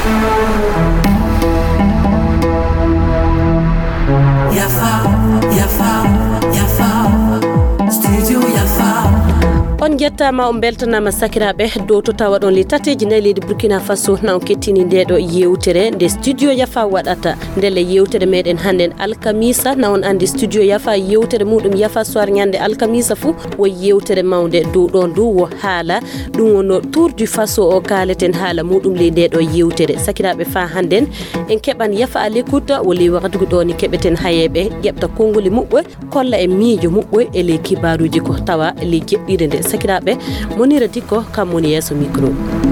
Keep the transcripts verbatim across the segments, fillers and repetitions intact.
on jettama on beltanama sakiraɓe dow to tawa ɗon le tateji nayi leydi Burkina Faso na on kettini nde ɗo yewtere nde studio Yafa waɗata ndele yewtere meɗen hannden alkamisa na on andi studio Yafa yewtere muɗum Yafa soir ñande alkamisa fu wo yewtere mawde dow ɗon du wo haala ɗum wono tour du Faso o kaleten haala muɗum le nde ɗo yewtere sakiraɓe fa hannden en keɓan Yafa à l'écoute wo le wakatugo ɗo ni keɓeten hayeɓe ƴeɓta konngoli muɓɓe kolla e miijo muɓɓe e le kibaruji ko tawa le jeɓɓire nde sakiraɓe Monira Dikko kam woni yeeso micro.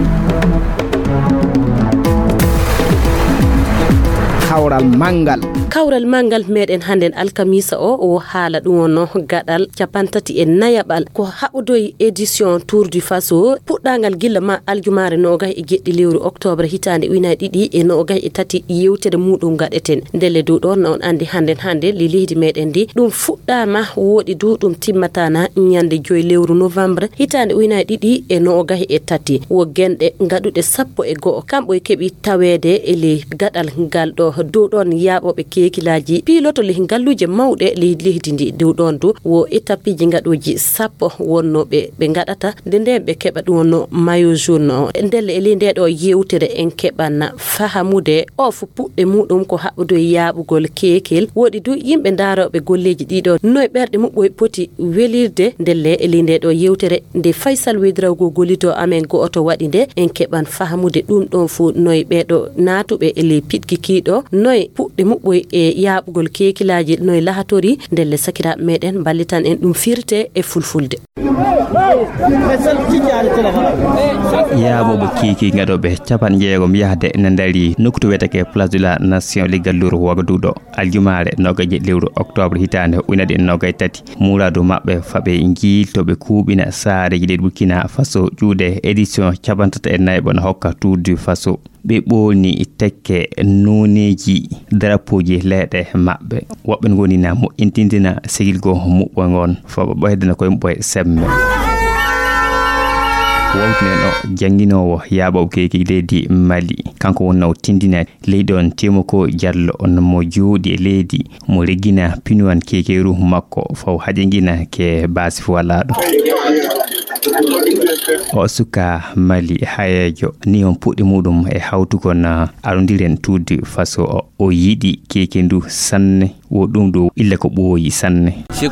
Kawral mangal kawral mangal meɗen hannden alkamisa o o haala ɗum wonno gaɗal capantati e nayaɓal ko haɓudoy édition tour du Faso puɗɗangal gilla ma aljumare nogay e geɗɗi lewru octobre hitande ujunaje ɗiɗi e nogay e tati yewtere muɗum gaɗeten ndele dow ɗon na on andi hannden hande li leydi meɗen ndi ɗum fuɗɗama woɗi du ɗum timmatana ñande joyi lewru novembre hitande ujunaje ɗiɗi e nogay e tati wo genɗe gaɗuɗe sappo e go'o kamɓe keɓi tawede e le gaɗal ngal ɗo dow ɗon yaɓoɓe kekilaji piloto le ngalluje mawɗe le leydi ndi dow ɗon du wo étapiji gaɗoji sappo wonnoɓe ɓe gaɗata nde nden ɓe keɓa ɗum wonno maillot jaune o ndelle e le nde ɗo yewtere en keɓanna fahamude o fu puɗɗe muɗum ko haɓudo yaɓugol kekel woɗi du yimɓe daroɓe golleji ɗiɗo noye ɓerɗe muɓɓoy poti welirde ndelle e le nde ɗo yewtere nde Faysal Wedrawgo golito amen go oto waɗi nde en keɓan fahamude ɗum ɗon fu noye ɓeɗo natuɓe e le pitki kiɗo noye puɗɗe muɓɓoy e yaɓugol kekilaji noye lahatori ndelle sakiraɓe meɗen ballitan en ɗum firte e fulfulde. yaɓoɓe kiki gaɗoɓe capan jeegom yahde ne daari nokkuto wiyeteke place de la nation leggal luru Wagaduuɗo aljumare nogaji lewru octobre hitande ujunere e nogay tati muradu mabɓe faɓe jiiltoɓe kuuɓina saareji leydi Burkina Faso ƴuude édition capantati e nayyi bon hokka tour du Faso ɓe ɓolni tekke noneji drapoji leeɗe maɓɓe woɓɓe gonina moƴƴintintina sigilgo muɓɓoy ngon fo ɓoydana koye muɓɓoye semme wawtinen o jangguinowo yaɓowo keki leydi Mali kanko wonno tindina leydi on Temoko Diallo on mo jooɗi e leydi mo reggina pinuwan kekeru makko faw hajangina ke basi fo walaɗo o suka Mali hayejo ni on puɗɗi muɗum e hawtugon arodiren tour du Faso o o yiɗi keke ndu sanne wo ɗum ɗo illa ko ɓooyi sanne.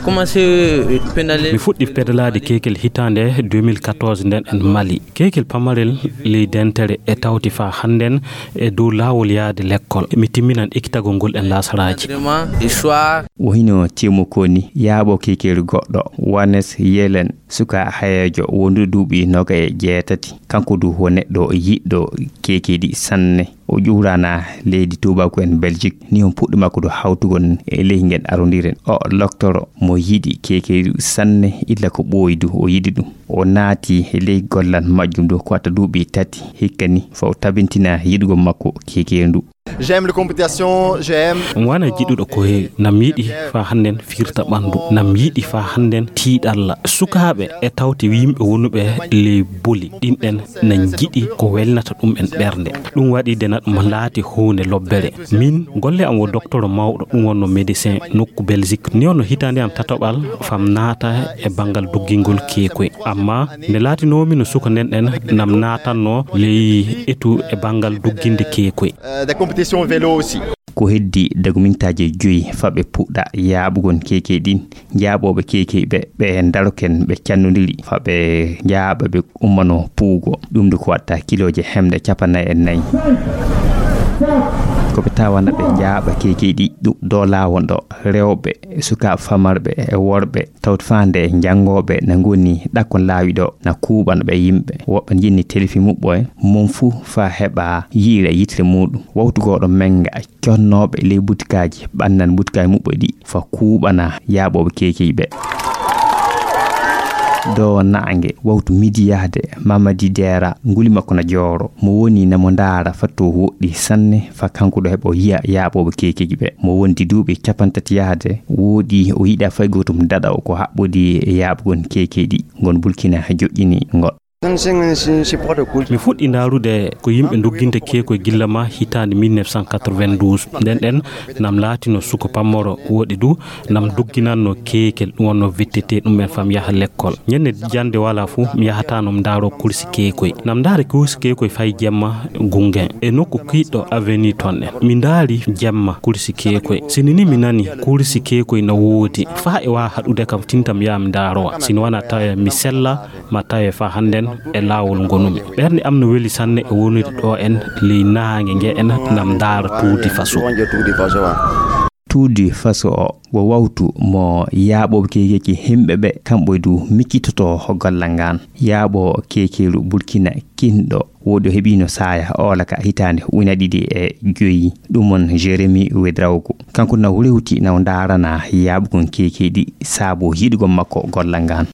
mi fuɗɗi pedalade kekel hitande deux mille quatorze nden en Mali kekel pamarel leydentere e tawti fa hannden e dow lawol yaade l'école mi timminan ekkitagol ngol en lasaraji o hino Temoko ni yaabo kekel goɗɗo Wanes Yelen suka hayejo wondu duuɓi noga e jeetati kanko du ho neɗɗo yiɗɗo kekeɗi sanne o ƴurana leydi Tobago en Belgique ni on puɗɗuma ko do hawtugon e ley ngel arodiren o loktoro mo yiɗi kekeɗi sanne illa ko ɓooydu o yiɗi ɗum o naati e ley gollan majjum do ko watta duuɓi tati hikka ni faw tabintina yiɗugo makko kekendu. J'aime les compétitions, j'aime. wana jiɗuɗo ko heewi nam yiɗi fa hannden firta ɓandu nam yiɗi fa hannden tiiɗalla sukaaɓe e tawti yimɓe wonuɓe ley boli ɗinɗen na jiɗi ko welnata ɗum en ɓernde ɗum waɗi dena ɗum laati hunde lobbere min golle am wo docteur mawɗo ɗum wonno médecin nokku Belgique ni onno hitande am tatoɓal fam naata e bangal doggingol keekoy amma nde laatinomi no suka nden ɗen nam naatanno ley etu e bangal dogginde keekoy vélo aussi. ko heddi dagumintaji joyi faɓe puɗɗa yaaɓugon keke ɗin jaaɓoɓe keke ɓe ɓe daroken ɓe cannodiri faɓe jaaɓa ɓe ummano puugo ɗum de ko watta kiloje hemde capannayyi e nayyi ko ɓe tawana ɓe jaaɓa keke ɗi do lawon ɗo rewɓe suka famarɓe e worɓe tawt fande jangoɓe na goni ɗakkon laawi ɗo na kuuɓan ɓe yimɓe woɓɓe jinni téléfi muɓɓo e mum fuu fa heɓa yiira yitre muɗum wawtugoɗo menga connoɓe ley butikaji ɓannan butikaji muɓɓe ɗi fa kuuɓana yaaɓoɓe kekeji ɓe do naange wawtu midi yahde Mamadi Dera nguli makko na jooro mo woni namo ndaara fatto woɗɗi sanne fa kanko ɗo heɓo yiya yaaɓoɓe kekeji ɓe mo wondi duuɓi capantati yahde woodi o yiɗa fay gotum daɗa o ko haɓɓodi e yaaɓugon kekeɗi gon Burkina joƴƴini ngol mi fuɗɗi ndarude ko yimɓe dogginte keekoye gilla ma hitande mille neuf cent quatre-vingt-douze nden ɗen nam laatino suko pammoro woɗi du nam dogginanno keekel ɗum wonno vittete ɗum en fam yaha l'école ñande jande wala fou mi yahatano mi ndaro kursi keekoye nam ndaari kursi keekoye fay jemma gungen e nokku kiɗɗo avenue tonne mi ndaari jemma kursi keekoye sinini mi nani kursi keekoye no woodi fa e wa haɗude kam tintam ya mi ndarowa sino wana tawe mi sella ma tawe fa handen e lawol gonumi ɓernde am no weli sanne e wonude ɗo en ley naange nge en nam ndaara tuudi faso tuudi faso o wo wawtu mo yaaɓoɓe keekeki himɓe ɓe kamɓe du mikkitoto gollal ngan yaaɓo keekelu burkina kinɗo woɗo heɓino saya olaka hitande una ɗiɗi e joyi ɗum on Jérémy Ouédraogo kanko na rewti na darana yaaɓugon keekedi saabo yiɗugol makko gollal ngan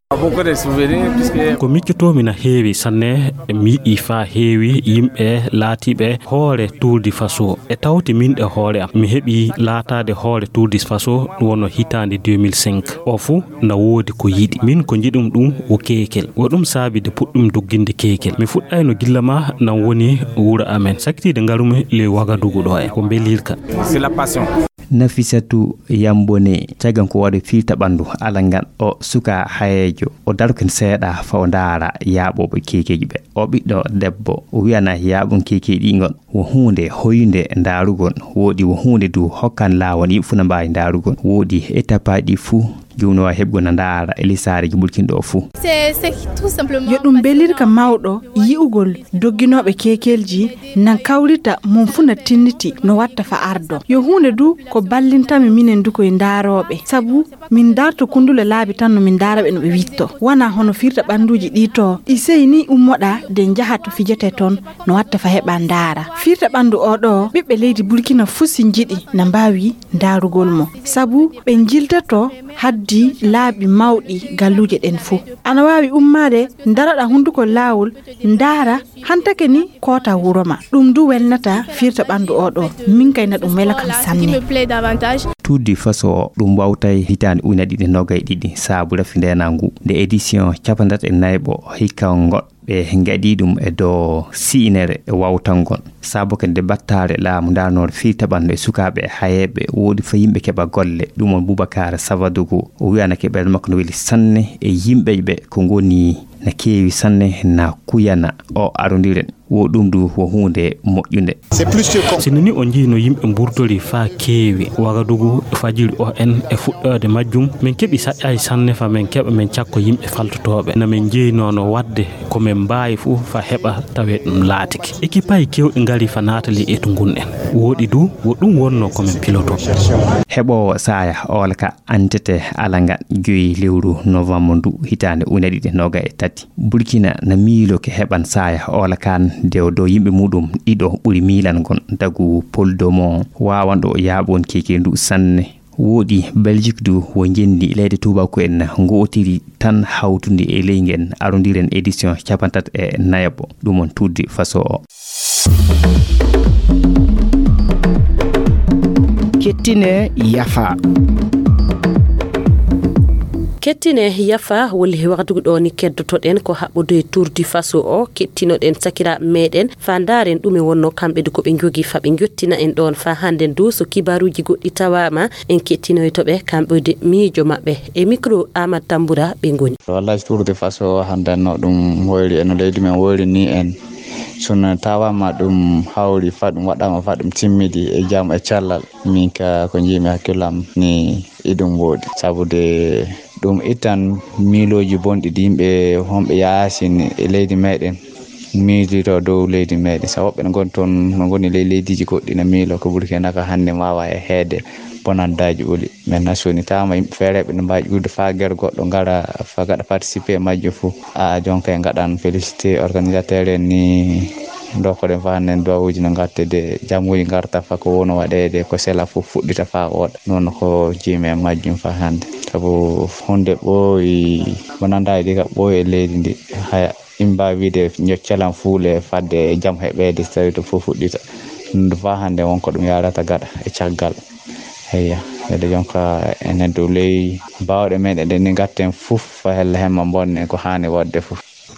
ko miccotomi na heewi sanne mi yiɗi fa heewi yimɓe laatiɓe hoore Tour du Faso e tawti min e hoore am mi heɓi laatade hoore Tour du Faso ɗum wonno hitande deux mille cinq o fu na woodi ko yiɗi min ko jiɗum ɗum o keekel wo ɗum saabide puɗɗum dogginde keekel mi fuɗɗayno gilla ma nan woni wuro amen sakkitide ngarumi le Wagadugu ɗo e ko belirka c'est la passion. Nafisatu Yambone tagan ko wade filta bandu alangan o suka hayejo o darken seeda fa ndara yaabobe kekeji be o biddo debbo o wiana yaabon kekeji ngon wo hunde hoyinde ndarugon wodi wo hunde du hokkan lawani funa mbay ndarugon wodi etapadi fu jumno hebgo na ndara elisare jibulkindo fu c'est c'est tout simplement yodum belirka mawdo yiugol dogginobe kekelji nan kawrita mum funa tinniti no watta fa ardo yo hunde du ko ballintami minen du ko ndarobe sabu min darto kundule laabi tan no min darabe no be witto wana hono firta banduji dito iseyni ummoda de jahato fijete ton no watta fa heba ndara firta bandu odo bibbe leydi Burkina fusi njidi na mbawi ndarugol mo sabu be jiltato haddi laabi mawdi galluje den fu ana wawi ummade ndarada hunduko lawol ndara hantake ni kota wuroma dum du welnata firta bandu odo min kayna dum wela kam sanne Tour du Faso dum wawtay hitande una didi nogay didi sabu rafinde nangu de edition capandat e naybo hikango be ngadi dum e do siinere e wawtangon sabu ken de battare laamu danor firta bande sukabe hayebe wodi fa yimbe keba golle dum on Boubacar Savadogo o wiana ke bel makko no weli sanne e yimbe be ko ngoni na kewi sanne na kuyana o arondiren wo dum du wo hunde moƴƴunde c'est plus que sinini on jino yimbe mburtori fa kewi Wagadugu fajiri o en e fuddode majjum men kebi sajjay sanne fa men keba men ciakko yimbe faltotobe na men jeenono wadde ko men baay fu fa heba tawe dum laatiki ekipay kewdi ngari fa natali e to gunnen wodi du wo dum wonno ko men piloto hebo saya olka antete alanga joyi lewru novembre ndu hitande unedide noga e tati Burkina na miilo ke heban saya olkan dew do yimbe mudum dido buri milan gon dagu Paul Domon wawando yaabon keke ndu sanne wodi Belgique du wo jendi leyde Touba ko en ngotiri tan hawtunde e leygen arondiren edition capantat e nayabo dum on Tour du Faso o kettine yafa kettine yafa woli Wagadugu do ni keddotoden ko habbude Tour du Faso o kettinoden sakira meden fandaren dum wonno kambe du ko be jogi fa be jottina en don fa handen du so kibaruji goddi tawama en kettinoy to be kambe de miijo mabbe e micro Amad Tamboura be ngoni wallahi Tour du Faso handen no dum hoyri en leydi men wori ni en sona tawama dum hawri fa dum wadama fa dum timmidi e jam e cellal min ka ko jimi hakkilam ni idum wodi sabude dum itan miloji bondi dimbe hombe yasin e leydi meden miidito do leydi meden sawobe gonton no goni le leydiji goddi na milo ko Burkina ka hande mawa e heede bonandaji oli men nasoni tama yimbe ferebe no baaji gudde fa ger goddo ngara fa gada participer majjo fu a jonka en gadan féliciter organisateur ni ndoko den fa nen do wuji no gatte de jamuyi garta fa ko wono wadede ko sela fu fuddita fa oda non ko jime majjum fa hande sabu honde boy bonanda diga boy leydi ndi haya imba wide nyoccalan fuule fadde jam hebede tawi to fu fuddita ndo fa hande wonko dum yarata gada e ciagal heya de jonka enen do ley bawde men de ni gatten fuf fa hella hemma bonne ko haani wadde fuf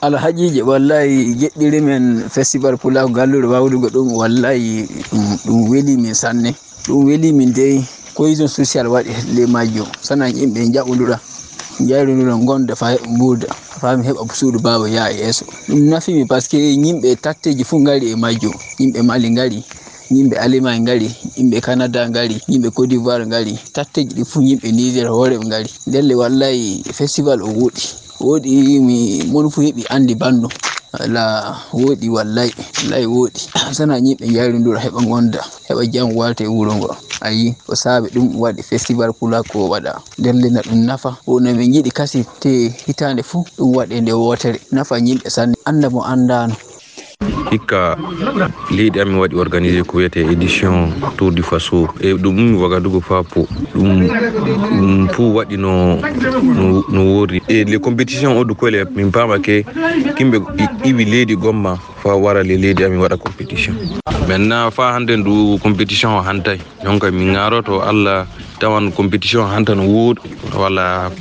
alhajije wallahi jeɗɗiri men festival pulaw gallure wawdugo ɗum wallahi ɗum weli min sanne ɗum weli min dey cohésion social waɗi le majjum sana yimɓe jaɓodura jayrudura gonda fa heɓa mburda fami heɓa suudu baba yaa yeeso ɗum nafimi par ce que yimɓe tatteji fuu ngari e majjum yimɓe mali ngari yimɓe alima ngari yimɓe canada ngari yimɓe côte d'ivoire ngari tatteji ɗi fuu yimɓe niger hoore ɓe ngari ndelle wallahi festival o woɗi woɗi mi mon fu heɓi andi bandu la woɗi wallahi wallahi woɗi sana yimɓe jayrudura heɓa gonda heɓa jam walte wuro ngo ayi o saabe ɗum waɗi festival pula ko waɗa ndelle na ɗum nafa wona min yiɗi kasi te hitande fuu ɗum waɗe nde wotere nafa yimɓe sanne anda mo andano hikka leydi amin waɗi organisé ko wiyete édition tour du faso e ɗum ummi wagadugo fapo ɗum ɗum fuu waɗi no no wori e les compétitions odu koyle min pamake kimɓe iwi leydi gomma fa wara le leydi amin waɗa compétition maintenant fa hande ndu compétition o hantay donc min garoto Allah tawan compétition hanta no woɗi walla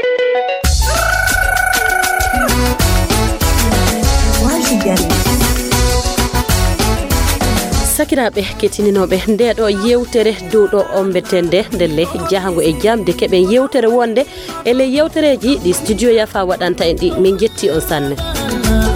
sakiraɓe kettininoɓe nde ɗo yewtere dow ɗo ombetende ndelle jahango e jamde keɓen yewtere wonde ele yewtereji ɗi studio Yafa waɗanta en ɗi min jetti on sanne.